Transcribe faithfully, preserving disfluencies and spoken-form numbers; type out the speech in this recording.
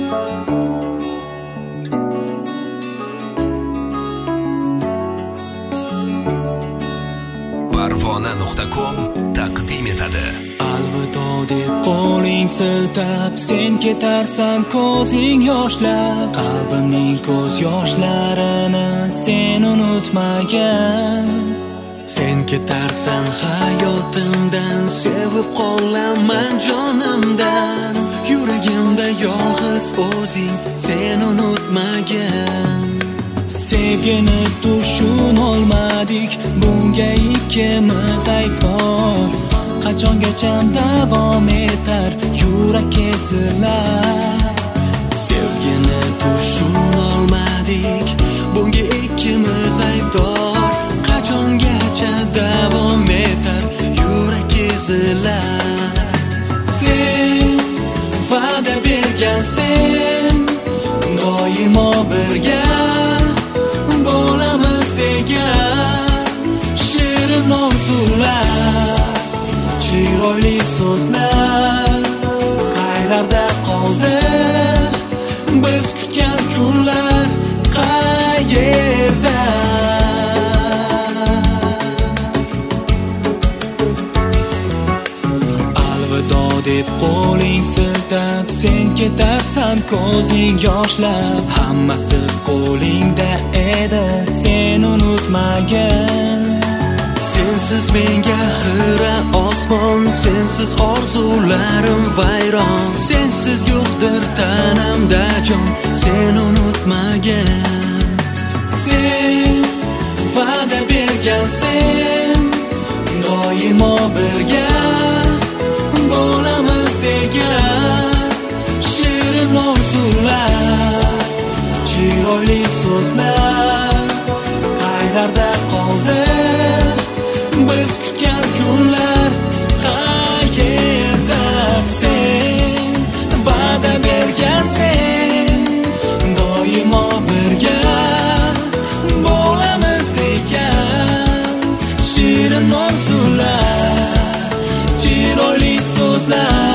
Parvona nuqta com taqdim etadi. Alvido deb qo'ling siltab, sen ketarsan ko'zing yoshlab. Qalbimning ko'z yoshlarini sen unutmagan. Sen ketarsan hayotimdan, sevib qolaman jonimdan. Yuragimda yolg'iz o'zing sen unutmagan. Sevgini tushun olmadik, bunga ikkimiz aybdor. Qachongacha davom etar yurak ezilar. Sevgini tushun olmadik, bunga ikkimiz aybdor. Qachongacha davom etar yurak ezilar. Sen va'da bergansen, doimo birga bo'lamiz degan shirin orzular, chiroyli so'zlar qaylarda qoldi? Biz kutgan kunlar qayerda? Alvido deb qo'ling siltab, sen ketarsan ko'zing yoshlab. Hammasi qo'lingda edi, sen unutmagan. Sensiz menga xira osmon, sensiz orzularim vayron. Sensiz yo'qdir tanamda jon, sen unutmagan. Sen va'da bergansen, doimo birga bo'lamiz degan shirin orzular, chiroyli so'zlar qaylarda qoldi? Biz kutgan kunlar qayerda? Sen va'da bergansen, doimo birga bo'lamiz degan shirin orzular, chiroyli so'zlar